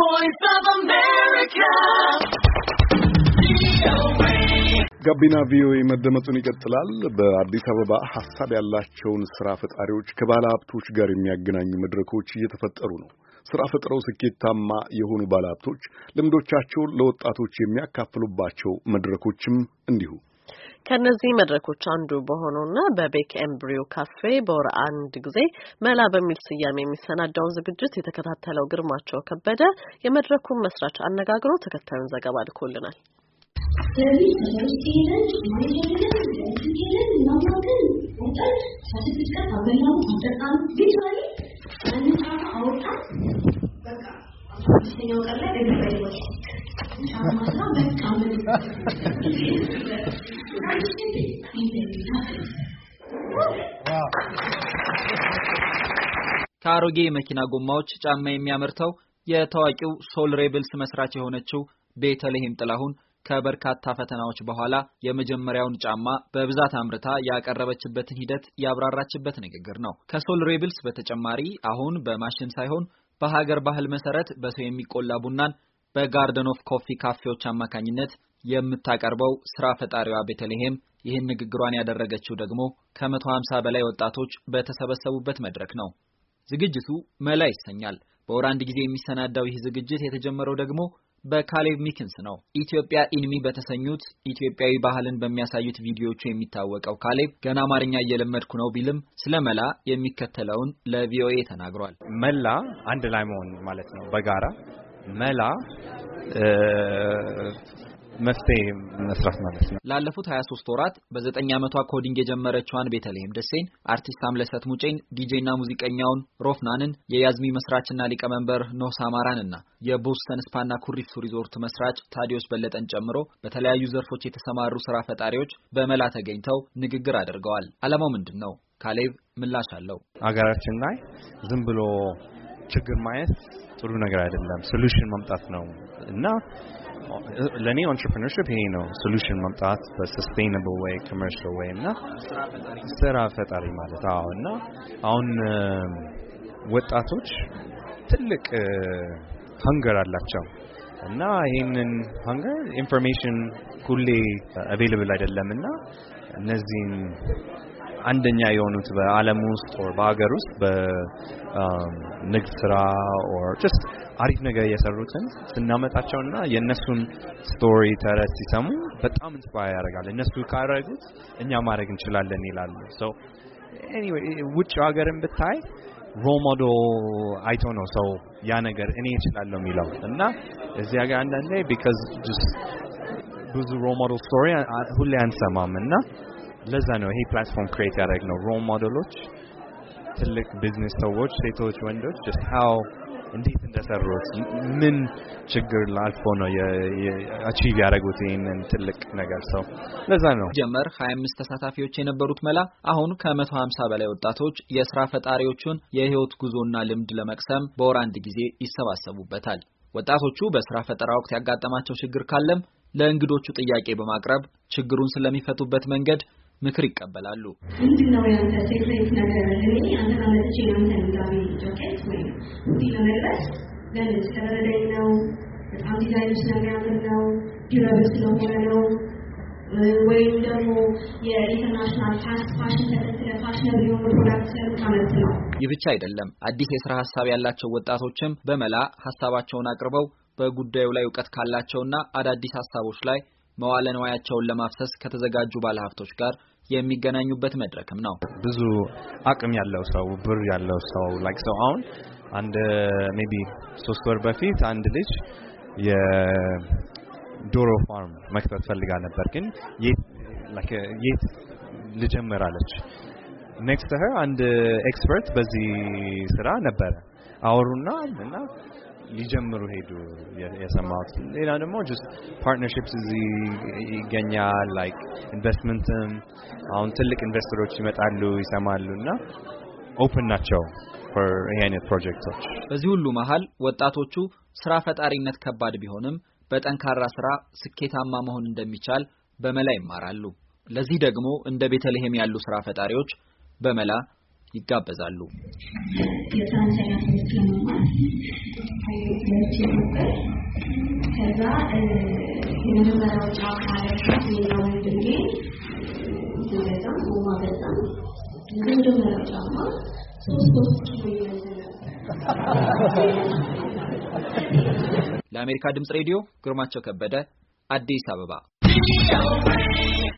voice of America. ጋቢና ቪኦኤ መደመጡን ይቀጥላል። በአዲስ አበባ ሐሳብ ያላቸውን ስራ ፈጣሪዎች ከባለ ሀብቶች ጋር የሚያገናኙ መድረኮች እየተፈጠሩ ነው። ስራ ፈጥረው ስኬታማ የሆኑ ባለ ሀብቶች ልምዶቻቸውን ለወጣቶች የሚያካፍሉባቸው መድረኮችም እንዲሁ። ከነዚህ መድረኮች አንዱ በሆነውና በቤክ ኤምብሪዮ ካፌ በወር አንድ ጊዜ መላ በሚል ስያሜ የሚሰናዳውን ዝግጅት የተከታተለው ግርማቸው ከበደ የመድረኩን መስራች አነጋግሮ ተከታዩን ዘገባ ልኮልናል። ከአሮጌ መኪና ጎማዎች ጫማ የሚያመርተው የታዋቂው ሶል ሬብልስ መስራች የሆነችው ቤተልሔም ጥላሁን ከበርካታ ፈተናዎች በኋላ የመጀመሪያውን ጫማ በብዛት አምርታ ያቀረበችበትን ሂደት ያብራራችበት ንግግር ነው። ከሶል ሬብልስ በተጨማሪ አሁን በማሽን ሳይሆን በሀገር ባህል መሰረት በሰው የሚቆላ ቡናን በጋርደን ኦፍ ኮፊ ካፌዎች አማካኝነት የምታቀርበው ስራ ፈጣሪዋ ቤተልሔም ይህን ንግግሯን ያደረገችው ደግሞ ከ150 በላይ ወጣቶች በተሰበሰቡበት መድረክ ነው። ዝግጅቱ መላ ይሰኛል። በወር አንድ ጊዜ የሚሰናዳው ይህ ዝግጅት የተጀመረው ደግሞ በካሌቭ ሚኪንስ ነው። ኢትዮጵያ ኢንሚ በተሰኙት ኢትዮጵያዊ ባህልን በሚያሳዩት ቪዲዮዎቹ የሚታወቀው ካሌቭ ገና አማርኛ እየለመድኩ ነው ቢልም ስለ መላ የሚከተለውን ለቪኦኤ ተናግሯል። መላ አንድ ላይ መሆን ማለት ነው። በጋራ መላ መፍትሄ መስራት ማለት ነው። ላለፉት 23 ወራት በ9 ዓመቷ ኮዲንግ የጀመረችዋን ቤተልሔም ደሴን፣ አርቲስት አምለሰት ሙጬን፣ ዲጄና ሙዚቀኛውን ሮፍናንን፣ የያዝሚ መስራችና ሊቀመንበር ኖህ ሳማራንና የቦስተን ስፓና ኩሪፍቱ ሪዞርት መስራች ታዲዮስ በለጠን ጨምሮ በተለያዩ ዘርፎች የተሰማሩ ስራ ፈጣሪዎች በመላ ተገኝተው ንግግር አድርገዋል። ዓላማው ምንድነው? ካሌቭ ምላሽ አለው። አገራችን ላይ ዝም ብሎ ችግር ማየት ጥሩ ነገር አይደለም። ሶሉሽን ማምጣት ነው እና ለኔ entrepreneurship ይሄ ነው። ሶሉሽን ማምጣት በsustainable way, commercial way እና ስራ ፈጣሪ ማለት እና አሁን ወጣቶች ትልቅ hunger አላቸው እና ይሄንን hunger information ሁሌ available አይደለምና እነዚህን አንደኛ የሆኑት በዓለም ውስጥ or በአገር ውስጥ በንግድ ስራ or just አሪፍ ነገር የሰሩትን ስናመጣቸውና የነሱን ስቶሪ ተረት ሲሰሙ በጣም ኢንስፓየር ያደርጋል። እነሱ ካረጉት እኛ ማድረግ እንችላለን ይላሉ። so anyway which ሀገርን ብታይ ሮል ሞዴል አይቶ ነው ሰው ያ ነገር እኔ እችላለሁ የሚለው እና እዚህ ሀገር አንዳንዴ because just ብዙ ሮል ሞዴል ስቶሪ ሁሌ አንሰማም እና ለዛ ነው ይሄ ፕላትፎርም ክሬት ያደረግነው። ሮል ሞዴሎች ትልቅ ቢዝነስ ሰዎች፣ ሴቶች፣ ወንዶች just how እንዴት እንደሰሩት ምን ችግር አልፎ ነው አቺቭ ያደረጉት ይሄንን ትልቅ ነገር ሰው ለዛ ነው ጀመር 25 ተሳታፊዎች የነበሩት መላ አሁን ከ150 በላይ ወጣቶች የስራ ፈጣሪዎቹን የህይወት ጉዞና ልምድ ለመቅሰም በወር አንድ ጊዜ ይሰባሰቡበታል። ወጣቶቹ በስራ ፈጠራ ወቅት ያጋጠማቸው ችግር ካለም ለእንግዶቹ ጥያቄ በማቅረብ ችግሩን ስለሚፈቱበት መንገድ ምክር ይቀበላሉ። ምንድነው ያንተ ሴክሬት ነገር? እኔ አንተ አመጥቼ አንተ እንዳቢ ጃኬት ወይ ዲለመለስ ለምን ስለረዳኝ ነው? በጣም ዲዛይን ስለሚያምር ነው? ዲራብል ስለሆነ ነው? ወይም ደግሞ የኢንተርናሽናል ፋሽን ተከትለ ፋሽን የሆኑ ፕሮዳክት ስለምታመርት ነው? ይህ ብቻ አይደለም። አዲስ የስራ ሐሳብ ያላቸው ወጣቶችም በመላ ሐሳባቸውን አቅርበው በጉዳዩ ላይ ዕውቀት ካላቸውና አዳዲስ ሐሳቦች ላይ መዋለ ንዋያቸውን ለማፍሰስ ከተዘጋጁ ባለሀብቶች ጋር የሚገናኙበት መድረክም ነው። ብዙ አቅም ያለው ሰው ብር ያለው ሰው ላይክ ሰው አሁን አንድ ሜቢ 3 ወር በፊት አንድ ልጅ የዶሮ ፋርም መክፈት ፈልጋ ነበር ግን የት ልጀምር አለች። ኔክስት ሄር አንድ ኤክስፐርት በዚህ ስራ ነበር አወሩና እና ሊጀምሩ ሄዱ የሰማሁት። ሌላ ደግሞ just partnerships ይገኛል like investment አሁን ትልቅ ኢንቨስተሮች ይመጣሉ ይሰማሉና ኦፕን ናቸው for ይሄ አይነት ፕሮጀክቶች። በዚህ ሁሉ መሃል ወጣቶቹ ስራ ፈጣሪነት ከባድ ቢሆንም በጠንካራ ስራ ስኬታማ መሆን እንደሚቻል በመላ ይማራሉ። ለዚህ ደግሞ እንደ ቤተልሔም ያሉ ስራ ፈጣሪዎች በመላ ይጋበዛሉ። ከዛ የመጀመሪያው ጫካ ነው ወንድሜ በጣም በጣም የመጀመሪያው ጫማ 3 ኪሎ ይዘን ለአሜሪካ ድምጽ ሬዲዮ ግርማቸው ከበደ አዲስ አበባ